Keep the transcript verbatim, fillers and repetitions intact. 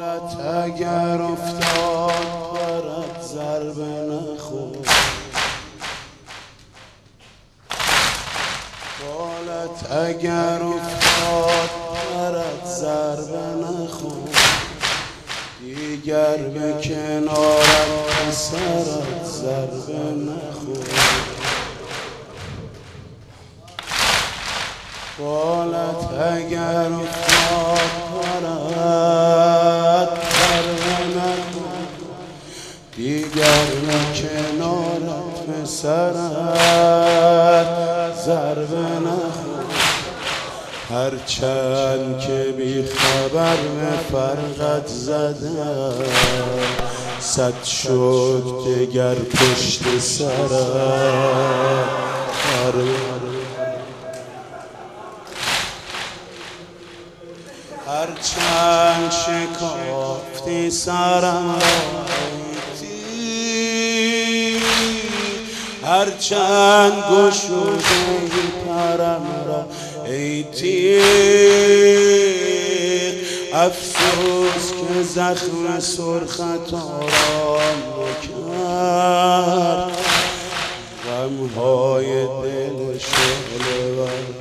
بالت اگر افتاد برات ضربه نخورد، بالت اگر افتاد برات ضربه نخورد، دیگر به کنارت سرت ضربه نخورد. بالت اگر افتاد برات ضربه نخورد، دیگر به کنارت به سرت ضربه نخورد. هرچند که بی خبر به فرقت زدم، صد شد دگر پشت سرت. هرچند شکافتی سرم را ایتی، هرچند گشودی پرم را ایتی، افسوس که زخم سرخت آرام بکرد، غمهای دل شعله ور